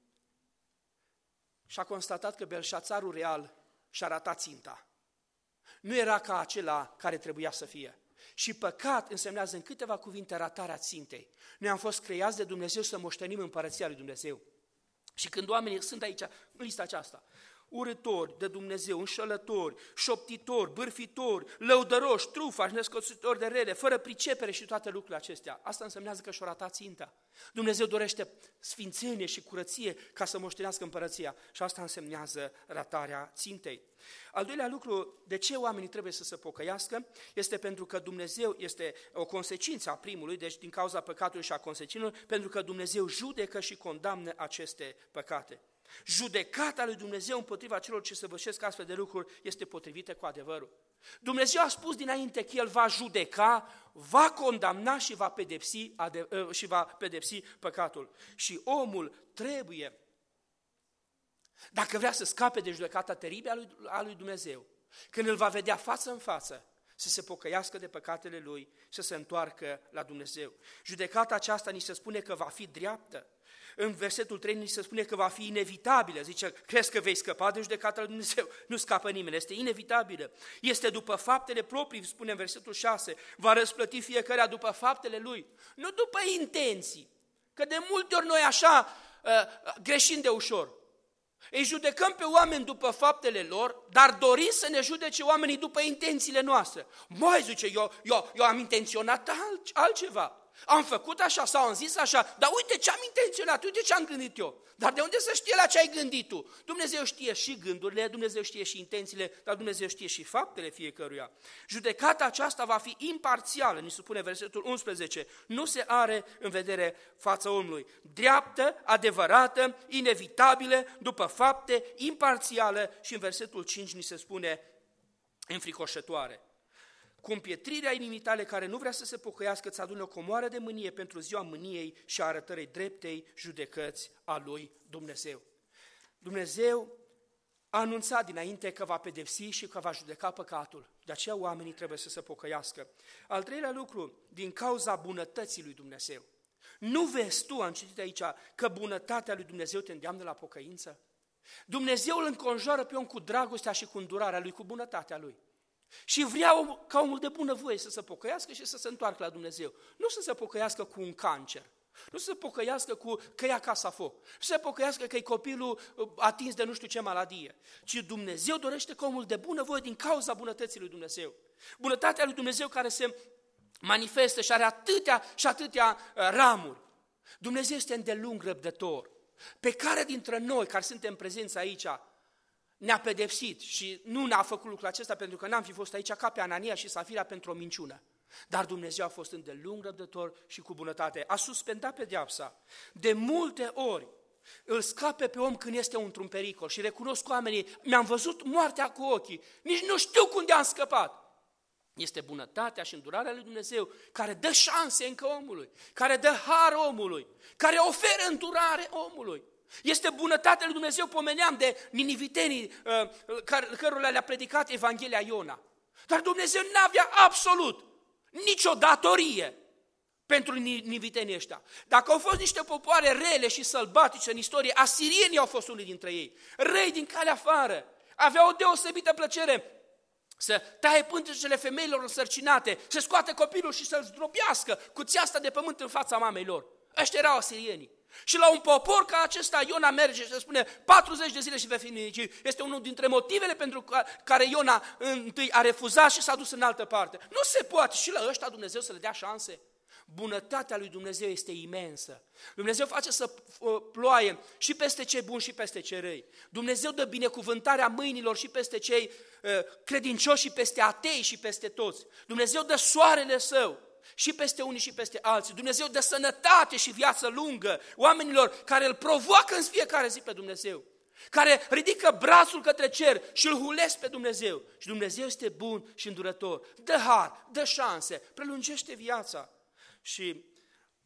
Și a constatat că Belșațarul real și-a ratat ținta. Nu era ca acela care trebuia să fie. Și păcat însemnează în câteva cuvinte ratarea țintei. Noi am fost creați de Dumnezeu să moștenim împărăția lui Dumnezeu. Și când oamenii sunt aici, în lista aceasta, urâtori de Dumnezeu, înșelători, șoptitori, bârfitori, lăudăroși, trufași, nescocitori de rele, fără pricepere și toate lucrurile acestea, asta însemnează că și-o ratat ținta. Dumnezeu dorește sfințenie și curăție ca să moștenească împărăția și asta însemnează ratarea țintei. Al doilea lucru, de ce oamenii trebuie să se pocăiască, este pentru că Dumnezeu este o consecință a primului, deci din cauza păcatului și a consecințelor, pentru că Dumnezeu judecă și condamnă aceste păcate. Judecata lui Dumnezeu împotriva celor ce săvârșesc astfel de lucruri este potrivită cu adevărul. Dumnezeu a spus dinainte că El va judeca, va condamna și va pedepsi, și va pedepsi păcatul. Și omul trebuie, dacă vrea să scape de judecata teribilă a lui, a lui Dumnezeu, când îl va vedea față în față, să se pocăiască de păcatele lui, să se întoarcă la Dumnezeu. Judecata aceasta ni se spune că va fi dreaptă. În versetul trei ni se spune că va fi inevitabilă. Zice, crezi că vei scăpa de judecata lui Dumnezeu? Nu scapă nimeni, este inevitabilă. Este după faptele proprii, spune în versetul șase, va răsplăti fiecare după faptele lui, nu după intenții. Că de multe ori noi așa uh, greșim de ușor. Îi judecăm pe oameni după faptele lor, dar dorim să ne judece oamenii după intențiile noastre. Măi, zice, eu, eu, eu am intenționat alt, altceva. Am făcut așa sau am zis așa, dar uite ce am intenționat, uite ce am gândit eu. Dar de unde să știe la ce ai gândit tu? Dumnezeu știe și gândurile, Dumnezeu știe și intențiile, dar Dumnezeu știe și faptele fiecăruia. Judecata aceasta va fi imparțială, ni se spune versetul unsprezece, nu se are în vedere fața omului. Dreaptă, adevărată, inevitabilă, după fapte, imparțială și în versetul cinci ni se spune înfricoșătoare. Cu împietrirea inimii tale care nu vrea să se pocăiască, îți adune o comoară de mânie pentru ziua mâniei și a arătării dreptei judecăți a lui Dumnezeu. Dumnezeu a anunțat dinainte că va pedepsi și că va judeca păcatul. De aceea oamenii trebuie să se pocăiască. Al treilea lucru, din cauza bunătății lui Dumnezeu. Nu vezi tu, am citit aici, că bunătatea lui Dumnezeu te îndeamnă la pocăință? Dumnezeu îl înconjoară pe om cu dragostea și cu îndurarea lui, cu bunătatea lui. Și vrea ca omul de bunăvoie să se pocăiască și să se întoarcă la Dumnezeu. Nu să se pocăiască cu un cancer, nu să se pocăiască cu că e acasă foc, nu să se pocăiască că e copilul atins de nu știu ce maladie, ci Dumnezeu dorește ca omul de bunăvoie din cauza bunătății lui Dumnezeu. Bunătatea lui Dumnezeu care se manifestă și are atâtea și atâtea ramuri. Dumnezeu este îndelung răbdător. Pe care dintre noi care suntem prezenți aici ne-a pedepsit și nu ne-a făcut lucrul acesta pentru că n-am fi fost aici ca pe Anania și Safira pentru o minciună. Dar Dumnezeu a fost îndelung răbdător și cu bunătate. A suspendat pedeapsa. De multe ori îl scape pe om când este într-un pericol și recunosc oamenii, mi-am văzut moartea cu ochii, nici nu știu cum de am scăpat. Este bunătatea și îndurarea lui Dumnezeu care dă șanse încă omului, care dă har omului, care oferă îndurare omului. Este bunătatea lui Dumnezeu, pomeneam de ninivitenii cărora le-a predicat Evanghelia Iona. Dar Dumnezeu n-avea absolut nicio datorie pentru ninivitenii ăștia. Dacă au fost niște popoare rele și sălbatice în istorie, asirienii au fost unii dintre ei, răi din calea afară, aveau o deosebită plăcere să taie pântecele femeilor însărcinate, să scoate copilul și să-l zdrobească cu țeasta de pământ în fața mamei lor. Ăștia erau asirienii. Și la un popor ca acesta Iona merge și se spune patruzeci de zile și vei fi ninicit. Este unul dintre motivele pentru care Iona întâi a refuzat și s-a dus în altă parte. Nu se poate și la ăștia Dumnezeu să le dea șanse. Bunătatea lui Dumnezeu este imensă. Dumnezeu face să ploaie și peste cei buni și peste cei răi. Dumnezeu dă binecuvântarea mâinilor și peste cei credincioși și peste atei și peste toți. Dumnezeu dă soarele său și peste unii și peste alții. Dumnezeu dă sănătate și viață lungă oamenilor care îl provoacă în fiecare zi pe Dumnezeu, care ridică brațul către cer și îl hulesc pe Dumnezeu. Și Dumnezeu este bun și îndurător. Dă har, dă șanse, prelungește viața. Și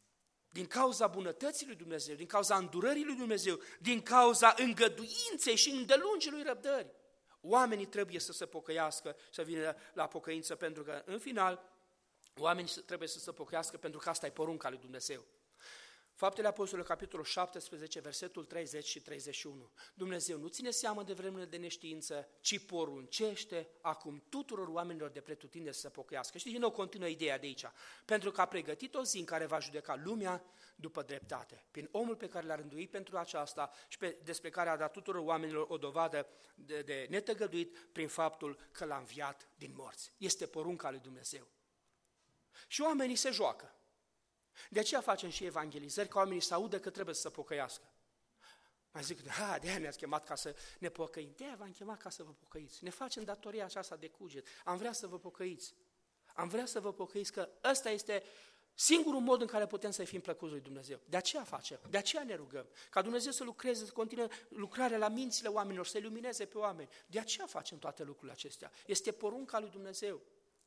din cauza bunătății lui Dumnezeu, din cauza îndurării lui Dumnezeu, din cauza îngăduinței și îndelungii lui răbdări. Oamenii trebuie să se pocăiască, să vină la pocăință, pentru că, în final, oamenii trebuie să se pocăiască pentru că asta e porunca lui Dumnezeu. Faptele Apostolilor, capitolul șaptesprezece, versetul treizeci și treizeci și unu. Dumnezeu nu ține seamă de vremurile de neștiință, ci poruncește acum tuturor oamenilor de pretutindeni să se pocăiască. Și din nou continuă ideea de aici. Pentru că a pregătit o zi în care va judeca lumea după dreptate, prin omul pe care l-a rânduit pentru aceasta și pe, despre care a dat tuturor oamenilor o dovadă de, de netăgăduit prin faptul că l-a înviat din morți. Este porunca lui Dumnezeu. Și oamenii se joacă. De aceea facem și evangelizări, ca oamenii să audă că trebuie să se pocăiască. Mai zic, da, de aia ne-ați chemat ca să ne pocăim. De aia v-am chemat ca să vă pocăiți. Ne facem datoria aceasta de cuget. Am vrea să vă pocăiți. Am vrea să vă pocăiți, că ăsta este singurul mod în care putem să fim plăcuți lui Dumnezeu. De aceea facem, de aceea ne rugăm. Ca Dumnezeu să lucreze, să continue lucrarea la mințile oamenilor, să ilumineze pe oameni. De aceea facem toate lucrurile acestea. Este porunca lui Dumnezeu.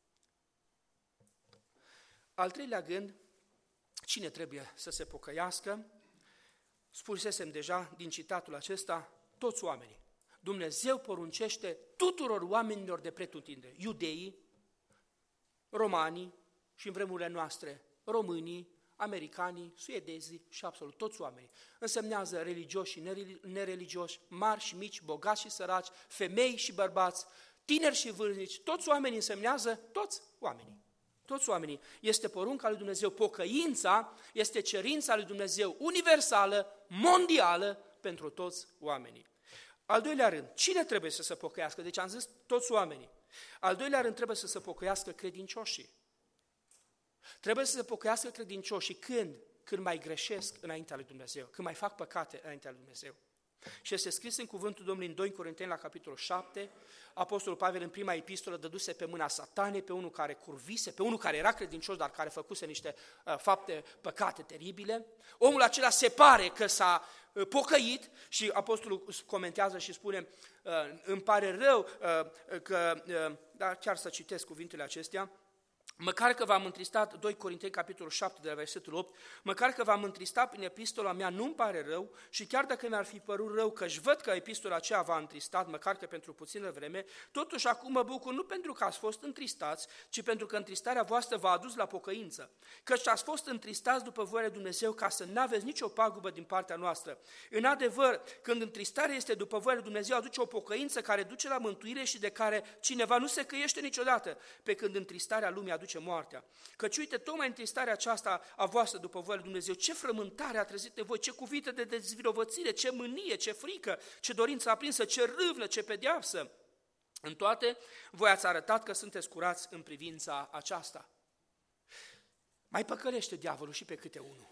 Al treilea gând, cine trebuie să se pocăiască? Spusesem deja din citatul acesta, toți oamenii. Dumnezeu poruncește tuturor oamenilor de pretutindeni, iudeii, romanii și în vremurile noastre românii, americanii, suedezii și absolut toți oamenii. Însemnează religioși și nereligioși, mari și mici, bogați și săraci, femei și bărbați, tineri și vârstnici, toți oamenii însemnează toți oamenii. Toți oamenii. Este porunca lui Dumnezeu. Pocăința este cerința lui Dumnezeu universală, mondială, pentru toți oamenii. Al doilea rând, cine trebuie să se pocăiască? Deci am zis toți oamenii. Al doilea rând, trebuie să se pocăiască credincioșii. Trebuie să se pocăiască credincioșii când? Când mai greșesc înaintea lui Dumnezeu, când mai fac păcate înaintea lui Dumnezeu. Și este scris în cuvântul Domnului în doi Corinteni la capitolul șapte, Apostolul Pavel în prima epistolă dăduse pe mâna Satanei, pe unul care curvise, pe unul care era credincios, dar care făcuse niște uh, fapte, păcate teribile. Omul acela se pare că s-a uh, pocăit și Apostolul comentează și spune, uh, îmi pare rău uh, că, uh, da, chiar să citesc cuvintele acestea, măcar că v-am întristat, doi Corinteni, capitolul șapte, de la versetul opt, măcar că v-am întristat prin epistola mea, nu-mi pare rău și chiar dacă mi-ar fi părut rău că-și văd că epistola aceea v-a întristat, măcar că pentru puțină vreme, totuși acum mă bucur nu pentru că ați fost întristați, ci pentru că întristarea voastră v-a adus la pocăință. Căci ați fost întristați după voia lui Dumnezeu ca să n-aveți nicio pagubă din partea noastră. În adevăr, când întristarea este după voia lui Dumnezeu, aduce o pocăință care duce la mântuire și de care cineva nu se căiește niciodată, pe când întristarea lumii aduce moartea. Căci uite, tocmai întristarea aceasta a voastră după voia lui Dumnezeu, ce frământare a trezit în voi, ce cuvinte de dezvinovățire, ce mânie, ce frică, ce dorință aprinsă, ce râvnă, ce pedeapsă. În toate, voi ați arătat că sunteți curați în privința aceasta. Mai păcălește diavolul și pe câte unul.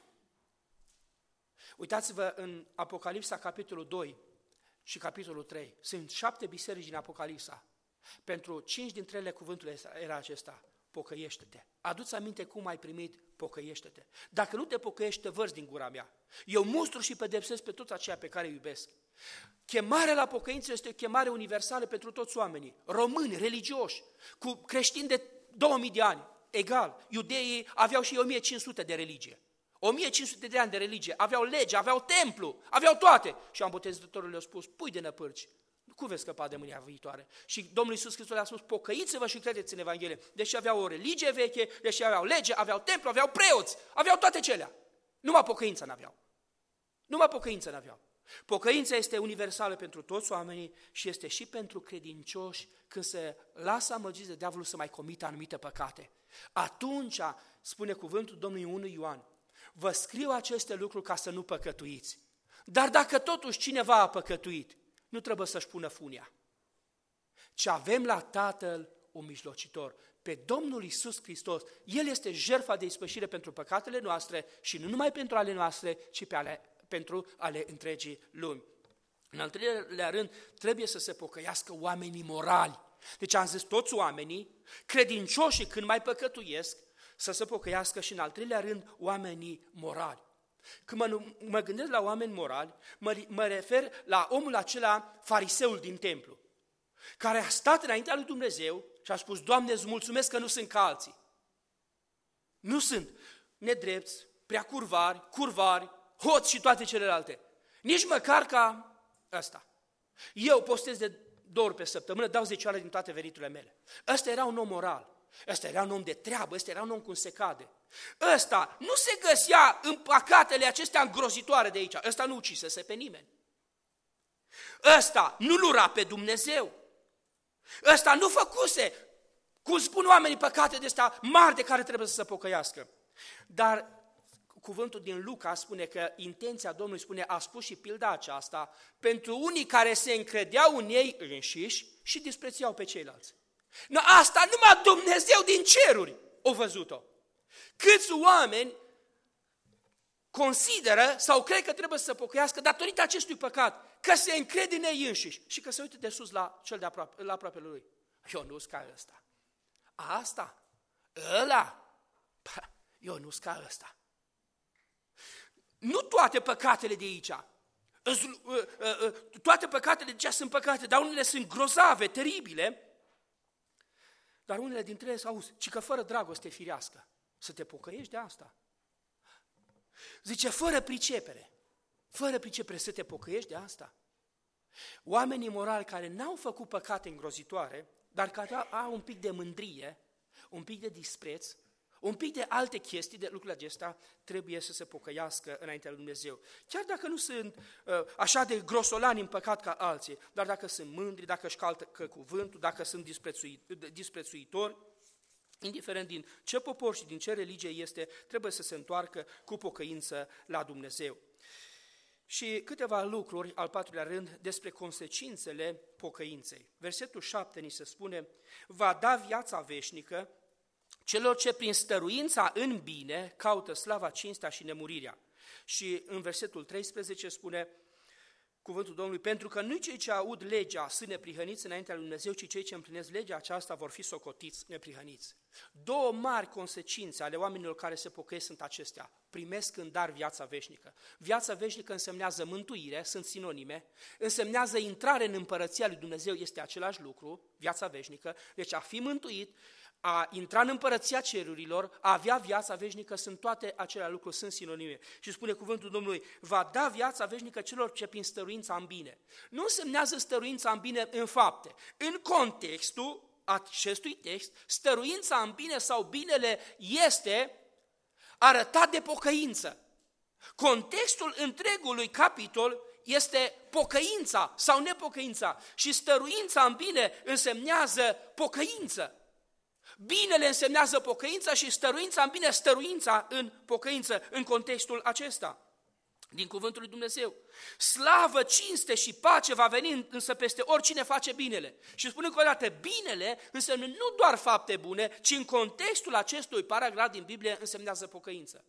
Uitați-vă în Apocalipsa, capitolul doi și capitolul trei. Sunt șapte biserici din Apocalipsa. Pentru cinci dintre ele cuvântul era acesta: pocăiește-te. Adu-ți aminte cum ai primit, pocăiește-te. Dacă nu te pocăiești, te vărzi din gura mea. Eu mustru și pedepsesc pe toți aceia pe care îi iubesc. Chemarea la pocăință este o chemare universală pentru toți oamenii, români, religioși, cu creștini de două mii de ani, egal. Iudeii aveau și o mie cinci sute de religie. o mie cinci sute de ani de religie, aveau lege, aveau templu, aveau toate. Și Botezătorul le-a spus, pui de năpârci. Cum veți scăpa de mânia viitoare? Și Domnul Iisus Hristos le-a spus, pocăiți-vă și credeți în Evanghelie. Deși aveau o religie veche, deși aveau lege, aveau templu, aveau preoți, aveau toate celea. Numai pocăință n-aveau. Numai pocăință n-aveau. Pocăința este universală pentru toți oamenii și este și pentru credincioși când se lasă amăgiți de diavolul să mai comită anumite păcate. Atunci, spune cuvântul Domnului unu Ioan, vă scriu aceste lucruri ca să nu păcătuiți. Dar dacă totuși cineva a păcătuit, nu trebuie să-și pună funia, ci avem la Tatăl un mijlocitor, pe Domnul Iisus Hristos. El este jertfa de ispășire pentru păcatele noastre și nu numai pentru ale noastre, ci pe ale, pentru ale întregii lumi. În al treilea rând, trebuie să se pocăiască oamenii morali. Deci am zis toți oamenii, credincioșii când mai păcătuiesc, să se pocăiască și în al treilea rând oamenii morali. Când mă, mă gândesc la oameni morali, mă, mă refer la omul acela, fariseul din templu, care a stat înaintea lui Dumnezeu și a spus, Doamne, îți mulțumesc că nu sunt ca alții. Nu sunt nedrepți, prea curvari, curvari, hoți și toate celelalte. Nici măcar ca ăsta. Eu postez de două ori pe săptămână, dau zecioară din toate veniturile mele. Ăsta era un om moral, ăsta era un om de treabă, ăsta era un om cum se cade. Ăsta nu se găsea în păcatele acestea îngrozitoare de aici, ăsta nu ucisese pe nimeni. Ăsta nu lura pe Dumnezeu. Ăsta nu făcuse, cum spun oamenii, păcate de astea mari de care trebuie să se pocăiască. Dar cuvântul din Luca spune că intenția Domnului, spune, a spus și pilda aceasta pentru unii care se încredeau în ei înșiși și disprețuiau pe ceilalți. No, asta numai Dumnezeu din ceruri a văzut-o. Câți oameni consideră sau cred că trebuie să se pocăiască datorită acestui păcat, că se încrede în ei înșiși și că se uită de sus la cel de aproape, la aproape lui. Eu nu-s ca ăsta. Asta, ăla, eu nu-s ca ăsta. Nu toate păcatele de aici, toate păcatele de aici sunt păcate, dar unele sunt grozave, teribile, dar unele dintre ele, auzi, ci că fără dragoste firească, să te pocăiești de asta. Zice, fără pricepere, fără pricepere să te pocăiești de asta. Oamenii morali care n-au făcut păcate îngrozitoare, dar care au un pic de mândrie, un pic de dispreț, un pic de alte chestii, de lucrurile acestea, trebuie să se pocăiască înaintea lui Dumnezeu. Chiar dacă nu sunt uh, așa de grosolani în păcat ca alții, dar dacă sunt mândri, dacă își calcă cuvântul, dacă sunt disprețui, disprețuitori, indiferent din ce popor și din ce religie este, trebuie să se întoarcă cu pocăință la Dumnezeu. Și câteva lucruri, al patrulea rând, despre consecințele pocăinței. Versetul șapte ni se spune, va da viața veșnică celor ce prin stăruința în bine caută slava, cinstea și nemurirea. Și în versetul treisprezece spune cuvântul Domnului, pentru că nu cei ce aud legea sunt neprihăniți înaintea lui Dumnezeu, ci cei ce împlinesc legea aceasta vor fi socotiți neprihăniți. Două mari consecințe ale oamenilor care se pocăiesc sunt acestea. Primesc în dar viața veșnică. Viața veșnică însemnează mântuire, sunt sinonime, însemnează intrare în împărăția lui Dumnezeu, este același lucru, viața veșnică, deci a fi mântuit, a intra în împărăția cerurilor, a avea viața veșnică, sunt toate acelea lucruri, sunt sinonime. Și spune cuvântul Domnului, va da viața veșnică celor ce prin stăruința în bine. Nu însemnează stăruința în bine în fapte. În contextul acestui text, stăruința în bine sau binele este arătat de pocăință. Contextul întregului capitol este pocăința sau nepocăința și stăruința în bine însemnează pocăință. Binele însemnează pocăința și stăruința în bine, stăruința în pocăință, în contextul acesta, din cuvântul lui Dumnezeu. Slavă, cinste și pace va veni însă peste oricine face binele. Și spune încă o dată, binele înseamnă nu doar fapte bune, ci în contextul acestui paragraf din Biblie însemnează pocăință.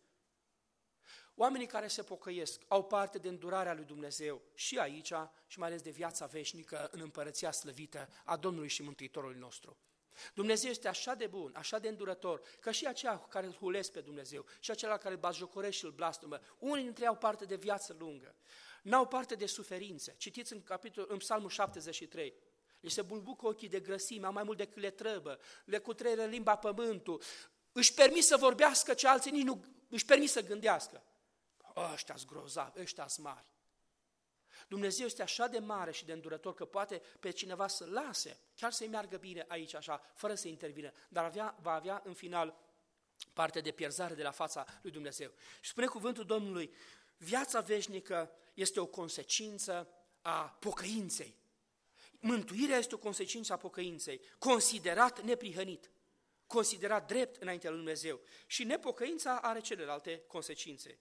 Oamenii care se pocăiesc au parte de îndurarea lui Dumnezeu și aici și mai ales de viața veșnică în împărăția slăvită a Domnului și Mântuitorului nostru. Dumnezeu este așa de bun, așa de îndurător, că și aceia care îl hulesc pe Dumnezeu, și aceia care îl batjocoresc și îl blastămă, unii dintre ei au parte de viață lungă, n-au parte de suferințe. Citiți în, capitol, în Psalmul șaptezeci și trei, li se bulbucă ochii de grăsime, au mai mult decât le trăbă, le cutreieră limba pământul, își permit să vorbească ce alții nici nu își permit să gândească. Ăștia-s grozavi, ăștia-s mari. Dumnezeu este așa de mare și de îndurător că poate pe cineva să lase, chiar să-i meargă bine aici așa, fără să intervină, dar avea, va avea în final parte de pierzare de la fața lui Dumnezeu. Și spune cuvântul Domnului, viața veșnică este o consecință a pocăinței. Mântuirea este o consecință a pocăinței, considerat neprihănit, considerat drept înaintea lui Dumnezeu. Și nepocăința are celelalte consecințe.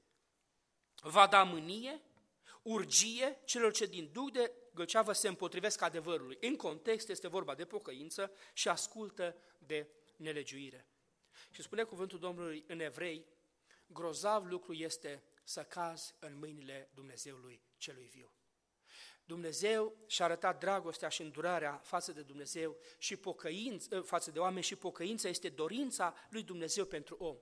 Va da mânie, urgie celor ce din duh de gălceavă se împotrivesc adevărului. În context este vorba de pocăință și ascultă de nelegiuire. Și spune cuvântul Domnului în Evrei, grozav lucru este să cazi în mâinile Dumnezeului celui viu. Dumnezeu și-a arătat dragostea și îndurarea față de Dumnezeu și pocăință, față de oameni și pocăința este dorința lui Dumnezeu pentru om.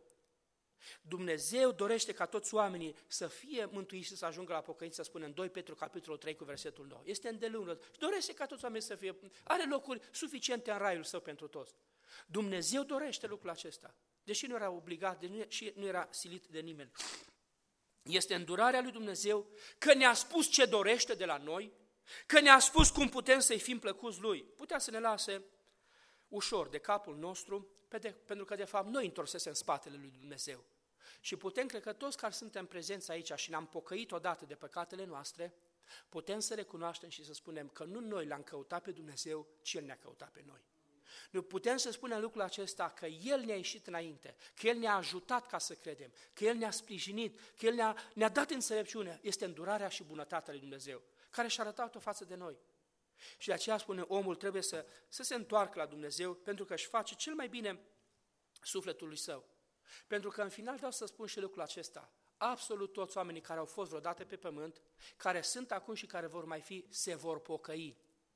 Dumnezeu dorește ca toți oamenii să fie mântuiți și să ajungă la pocăință, spune în doi Petru, capitolul trei, cu versetul nouă. Este îndelungă. Dorește ca toți oamenii să fie, are locuri suficiente în raiul său pentru toți. Dumnezeu dorește lucrul acesta. deși nu era obligat și nu era silit de nimeni. Este îndurarea lui Dumnezeu că ne-a spus ce dorește de la noi, că ne-a spus cum putem să-i fim plăcuți lui. Putea să ne lase ușor de capul nostru, pentru că de fapt noi întorsesem spatele lui Dumnezeu. Și putem, cred că toți care suntem prezenți aici și ne-am pocăit odată de păcatele noastre, putem să recunoaștem și să spunem că nu noi l-am căutat pe Dumnezeu, ci El ne-a căutat pe noi. Noi putem să spunem lucrul acesta, că El ne-a ieșit înainte, că El ne-a ajutat ca să credem, că El ne-a sprijinit, că El ne-a, ne-a dat înțelepciune. Este îndurarea și bunătatea lui Dumnezeu, care și-a arătat-o față de noi. Și de aceea spune, omul trebuie să, să se întoarcă la Dumnezeu, pentru că își face cel mai bine sufletul lui său. Pentru că în final vreau să spun și lucrul acesta, absolut toți oamenii care au fost vreodată pe pământ, care sunt acum și care vor mai fi, se vor pocăi.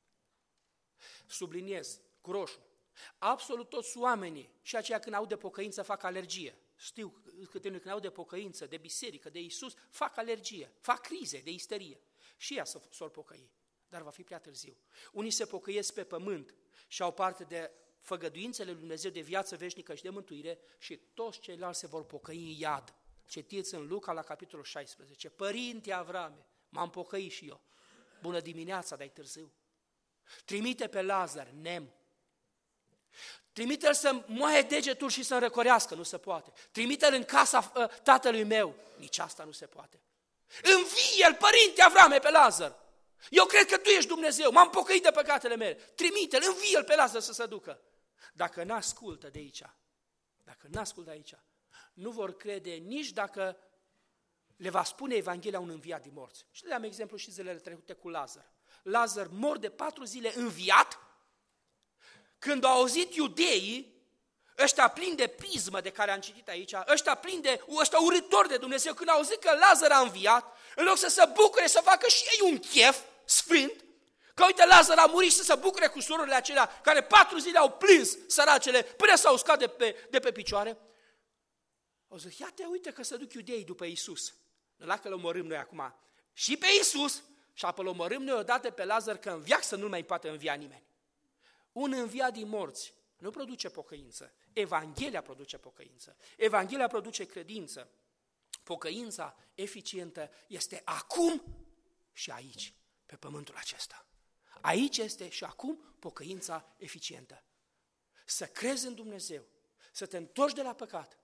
Subliniez, cu roșu, absolut toți oamenii, și aceia când au de pocăință fac alergie. Știu câte când au de pocăință, de biserică, de Iisus, fac alergie, fac crize de isterie. Și ea s-or pocăi, dar va fi prea târziu. Unii se pocăiesc pe pământ și au parte de făgăduințele lui Dumnezeu de viață veșnică și de mântuire și toți ceilalți se vor pocăi în iad. Citiți în Luca la capitolul șaisprezece. Părinte Avrame, m-am pocăit și eu. Bună dimineața, dar e târziu. Trimite pe Lazar, nem. Trimite-l să moaie degetul și să înrăcorească, nu se poate. Trimite-l în casa uh, tatălui meu, nici asta nu se poate. Învie-l, părinte Avrame, pe Lazar. Eu cred că tu ești Dumnezeu, m-am pocăit de păcatele mele. Trimite-l, învie-l pe Lazar să se ducă. Dacă n-ascultă de aici, dacă n-ascultă de aici, nu vor crede nici dacă le va spune Evanghelia un înviat din morți. Și le dăm exemplu și zilele trecute cu Lazar. Lazar mor de patru zile înviat, când au auzit iudeii, ăștia plini de pismă de care am citit aici, ăștia plini de, ăștia urâtori de Dumnezeu, când au auzit că Lazar a înviat, în loc să se bucure, să facă și ei un chef sfânt, că uite, Lazar a murit și să se bucure cu surorile acelea, care patru zile au plâns săracele, până s-au uscat de pe, de pe picioare. Au zis, iată, uite că se duc iudeii după Iisus. La că îl omorâm noi acum și pe Iisus și apoi îl omorâm noi odată pe Lazar, că în viață să nu mai poate învia nimeni. Un înviat din morți nu produce pocăință. Evanghelia produce pocăință. Evanghelia produce credință. Pocăința eficientă este acum și aici, pe pământul acesta. Aici este și acum pocăința eficientă. Să crezi în Dumnezeu, să te întorci de la păcat,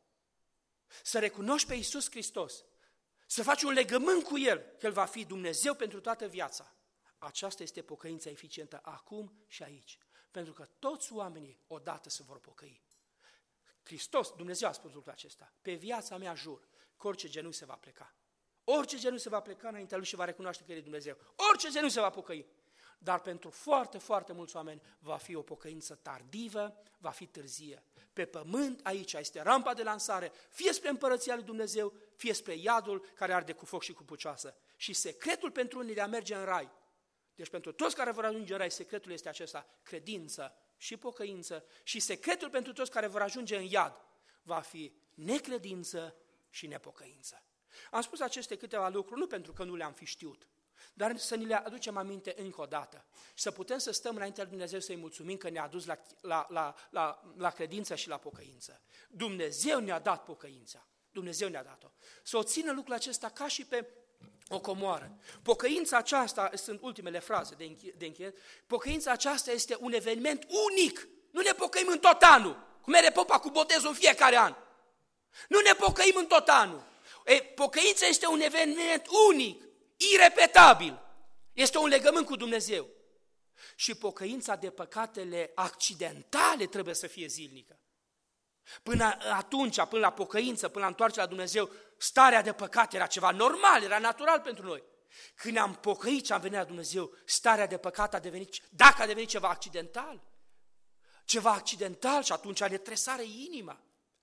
să recunoști pe Iisus Hristos, să faci un legământ cu El, că El va fi Dumnezeu pentru toată viața. Aceasta este pocăința eficientă acum și aici. Pentru că toți oamenii odată se vor pocăi. Hristos, Dumnezeu a spus lucrul acesta. Pe viața mea jur că orice genunchi se va pleca. Orice genunchi se va pleca înaintea Lui și va recunoaște că El e Dumnezeu. Orice genunchi se va pocăi. Dar pentru foarte, foarte mulți oameni va fi o pocăință tardivă, va fi târzie. Pe pământ, aici este rampa de lansare, fie spre împărăția lui Dumnezeu, fie spre iadul care arde cu foc și cu pucioasă. Și secretul pentru unii de a merge în rai, deci pentru toți care vor ajunge în rai, secretul este acesta, credință și pocăință, și secretul pentru toți care vor ajunge în iad va fi necredință și nepocăință. Am spus aceste câteva lucruri nu pentru că nu le-am fi știut, dar să ni le aducem aminte încă o dată și să putem să stăm înaintea lui Dumnezeu să-i mulțumim că ne-a dus la, la, la, la, la credință și la pocăință. Dumnezeu ne-a dat pocăința, Dumnezeu ne-a dat-o. Să o țină lucrul acesta ca și pe o comoară. Pocăința aceasta, sunt ultimele fraze de, înche- de încheiat, pocăința aceasta este un eveniment unic. Nu ne pocăim în tot anul, cum mere popa cu botezul în fiecare an. Nu ne pocăim în tot anul. E, pocăința este un eveniment unic, irepetabil. Este un legământ cu Dumnezeu. Și pocăința de păcatele accidentale trebuie să fie zilnică. Până atunci, până la pocăință, până la întoarcerea la Dumnezeu, starea de păcat era ceva normal, era natural pentru noi. Când ne-am pocăit și am venit la Dumnezeu, starea de păcat a devenit, dacă a devenit ceva accidental, ceva accidental și atunci ne tresare inima.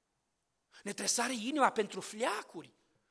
Ne tresare inima pentru fleacuri.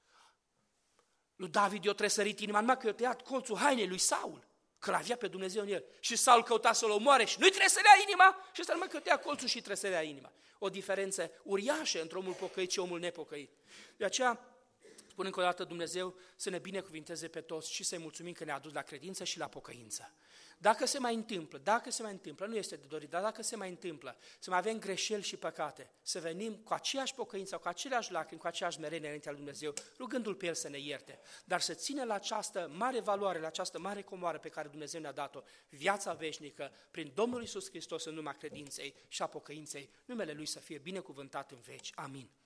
Lui David i-a tresărit inima, numai că i-a tăiat colțul hainei lui Saul, că l-avea pe Dumnezeu în el. Și Saul căuta să-l omoare și nu-i tresărea inima și ăsta numai că i-a tăiat colțul și tresărea inima. O diferență uriașă între omul pocăit și omul nepocăit. De aceea Spun încă o dată, Dumnezeu să ne binecuvinteze pe toți și să-i mulțumim că ne-a adus la credință și la pocăință. Dacă se mai întâmplă, dacă se mai întâmplă, nu este de dorit, dar dacă se mai întâmplă, să mai avem greșeli și păcate, să venim cu aceeași pocăință, cu aceleași lacrimi, cu aceeași merenie înaintea lui Dumnezeu, rugându-L pe El să ne ierte, dar să ținem la această mare valoare, la această mare comoară pe care Dumnezeu ne-a dat-o, viața veșnică, prin Domnul Iisus Hristos în numai credinței și a pocăinței, numele Lui să fie binecuvântat în veci. Amin.